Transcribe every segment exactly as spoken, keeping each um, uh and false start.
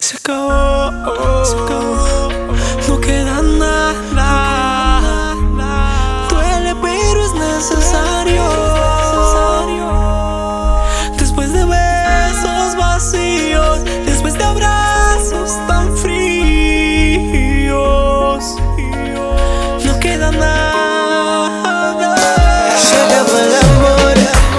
Se acabó, se acabó, no queda nada. Duele pero es necesario. Después de besos vacíos, después de abrazos tan fríos, no queda nada. Se acabó el amor,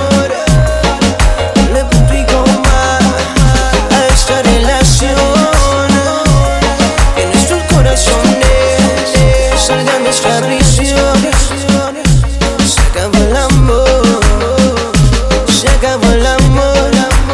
le punto y coma a esta relación. Que nuestros corazones salgan de esta prisión. Se acabó el amor, se acabó el amor,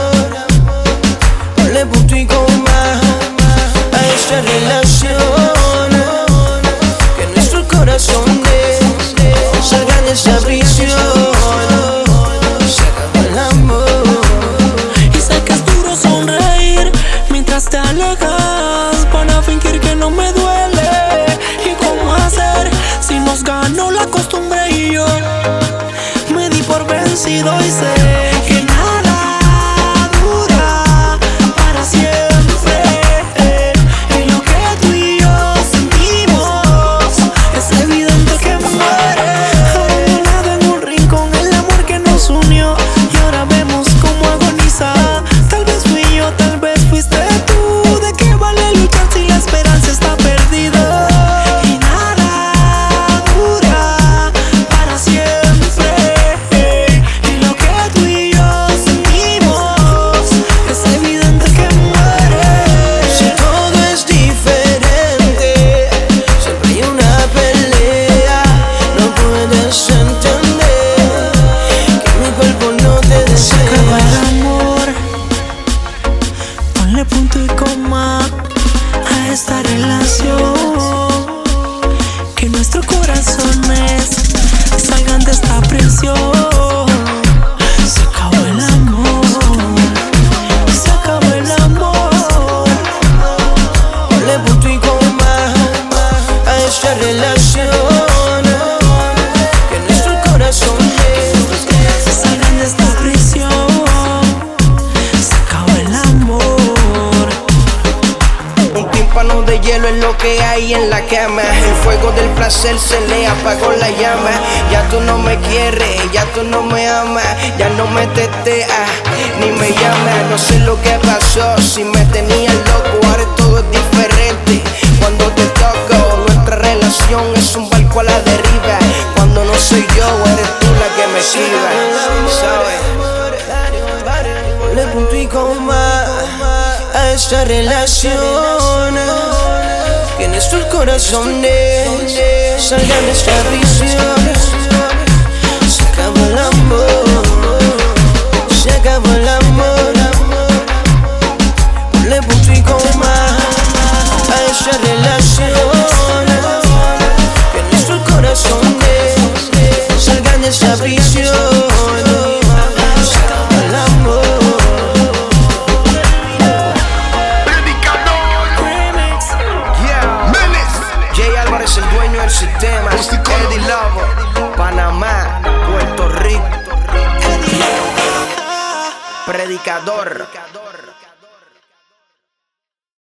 le punto y coma a esta relación. Que nuestros corazones salgan de esta prisión. Se acabó el amor. Y sé que es duro sonreír mientras te alejas para fingir que no me duele. ¿Y cómo hacer si nos ganó la costumbre y yo me di por vencido y sé que nada dura para siempre? Y lo que tú y yo sentimos es evidente que muere. Abandonado en un rincón el amor que nos unió, y ahora vemos cómo agoniza. Tal vez fui yo, tal vez fuiste tú. ¿De qué vale luchar si la esperanza está perdida? Y nada dura para siempre. Y lo que tú y yo sentimos es evidente que muere. Si todo es diferente, siempre hay una pelea. No puedes entender que mi cuerpo no te Se acabó el desea. amor, ponle punto y coma a esta relación. Que nuestros corazones salgan de esta prisión. Se acabó el amor, se acabó el amor. Ponle punto y coma a esta relación. Que nuestros corazones Salgan de esta prisión. Se acabó el amor. un tímpano de hielo es lo que hay en la cama. El fuego del placer se le apagó la llama. Ya tú no me quieres, ya tú no me amas, ya no me teteas ni me llamas. No sé lo que pasó, si me tenías loco. Ahora todo es diferente cuando te toco. Nuestra relación es un barco a la deriva. Cuando no soy yo, eres tú la que me esquiva. ¿Sabes? Le punto y coma a esta relación. Que nuestros corazones salgan de esta prisión. Se acabó el amor, se acabó el amor. Le punto y coma a esta relación. Que nuestros corazones salgan de esta prisión. Se acabó el amor. Jay Álvarez, el dueño del sistema. Eddie Lobo, Panamá, Puerto Rico. Predicador.